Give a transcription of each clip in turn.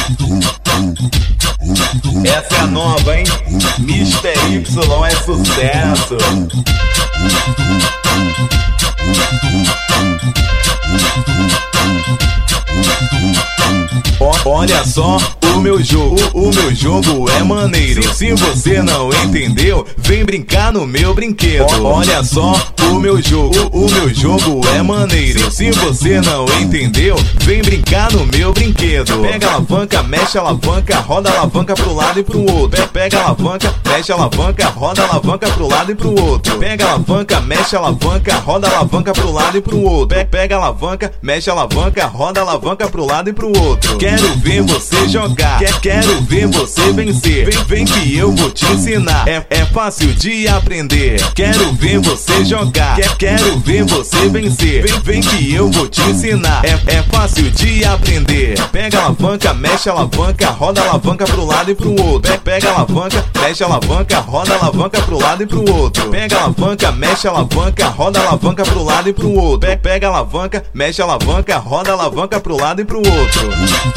Essa é a nova, hein? Mr. Y é sucesso. Olha só o meu jogo é maneiro. Se você não entendeu, vem brincar no meu brinquedo. Olha só o meu jogo é maneiro. Se você não entendeu, vem brincar no meu brinquedo. Pega a alavanca, mexe a alavanca, roda a alavanca pro lado e pro outro. Pega a alavanca, mexe a alavanca, roda a alavanca pro lado e pro outro. Pega a alavanca, mexe a alavanca, roda a alavanca pro lado e pro outro. Pega a alavanca, mexe a alavanca, roda a alavanca pro lado e pro outro. Quero ver você jogar, quero ver você vencer. Vem que eu vou te ensinar, é fácil de aprender. Quero ver você jogar, quero ver você vencer. Vem que eu vou te ensinar, é fácil de aprender. Pega a alavanca, mexe a alavanca, roda a alavanca pro lado e pro outro. Pega a alavanca, mexe a alavanca, roda a alavanca pro lado e pro outro. Pega a alavanca, mexe a alavanca, roda a alavanca pro lado e pro outro. Pega a alavanca, mexe a alavanca, roda a alavanca pro lado e pro outro.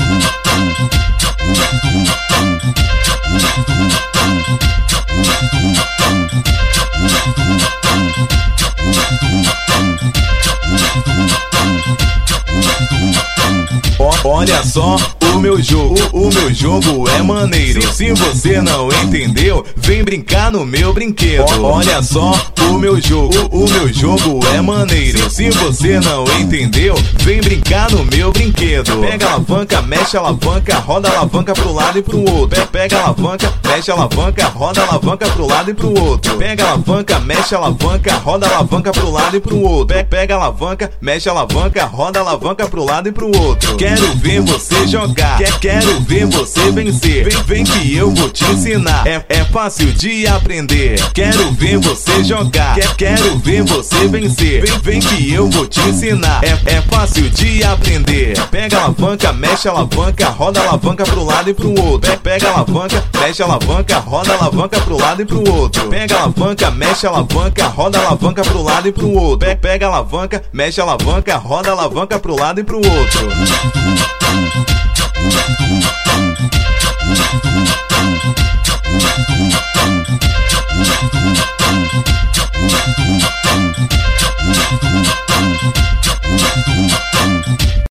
Olha só o meu jogo é maneiro. Se você não entendeu, vem brincar no meu brinquedo. Olha só o meu jogo é maneiro. Se você não entendeu, vem brincar no meu brinquedo. Pega a alavanca, mexe a alavanca, roda a alavanca pro lado e pro outro. Pega a alavanca, mexe a alavanca, roda a alavanca pro lado e pro outro. Pega a alavanca, mexe a alavanca, roda a alavanca pro lado e pro outro. Pega a alavanca, mexe a alavanca, roda a alavanca pro lado e pro outro. Quero ver você jogar, quero ver você vencer. Vem que eu vou te ensinar, é fácil de aprender. Quero ver você jogar, quero ver você vencer. Vem que eu vou te ensinar, é fácil de aprender. Pega a alavanca, mexe a alavanca, roda a alavanca pro lado e pro outro. Pega a alavanca, mexe a alavanca, roda a alavanca pro lado e pro outro. Pega a alavanca, mexe a alavanca, roda a alavanca pro lado e pro outro. Pega a alavanca, mexe a alavanca, roda a alavanca pro lado e pro outro.